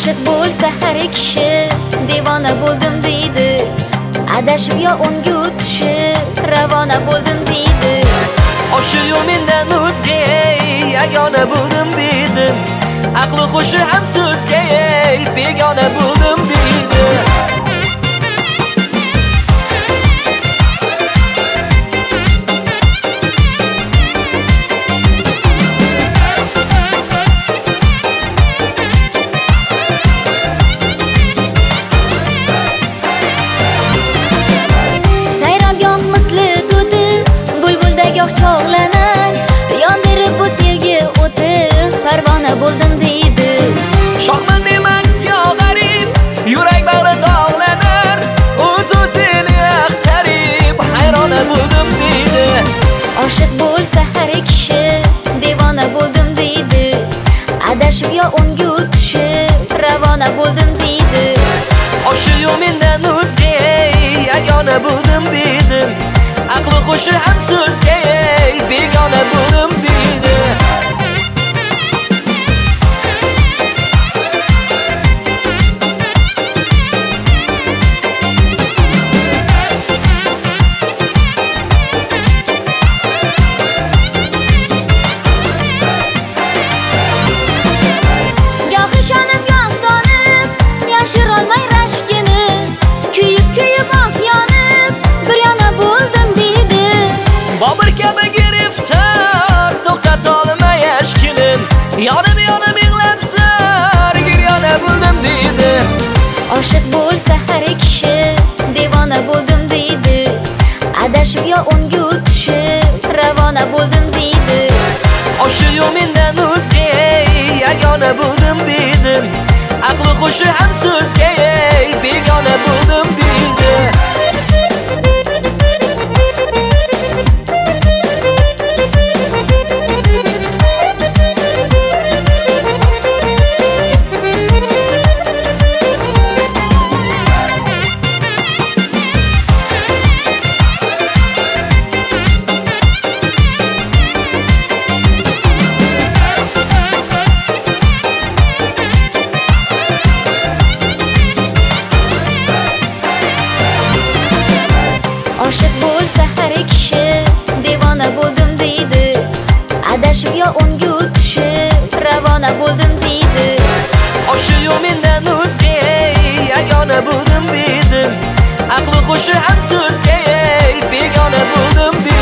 Oshiq bo'lsa har kishi devona bo'ldim deydi. Adashib yo o'nga o'tishib ravona bo'ldim deydi. Oshi yo'q mendan o'zga yagona bo'ldim deydi. Aqli xushi ham so'zga begona bo'ldim deydi. Chog'lanar yondirib bu sevgi o'ti parvona bo'ldim deydi. Shohman demas yo g'arib, yurak bag'ri dog'lanar. O'zi seni axtarib hayrona bo'ldim deydi. Oshiq bo'lsa har kishi devona bo'ldim deydi. Adashib yo o'nga o'tishib ravona bo'ldim deydi. Oshi yo'q mendan o'zga yagona bo'ldim deydi. Aqli xushi ham so'zga begona bo'ldim deydi. Goh ishonib goh tonib yashirolmay rashkini, kuyib oq yonib bir yana bo'ldim deydi. Bobur kabi giriftar to'xtatolmay ashkinim, yonib yig'lab yona bo'ldim deydi. Oshiq bo'lsa har kishi devona bo'ldim deydi. Adashib yo o'nga o'tishib ravona bo'ldim deydi. Oshi yo'q mendan o'zga yagona bo'ldim deydi. Aqli xushi ham so'zga begona bo'ldim deydi. Oshiq bo'lsa har kishi devona bo'ldim deydi. Adashib yo o'nga o'tishib ravona bo'ldim deydi. Oshi yo'q mendan o'zga yagona bo'ldim deydi. Aqli xushi ham so'zga begona bo'ldim deydi.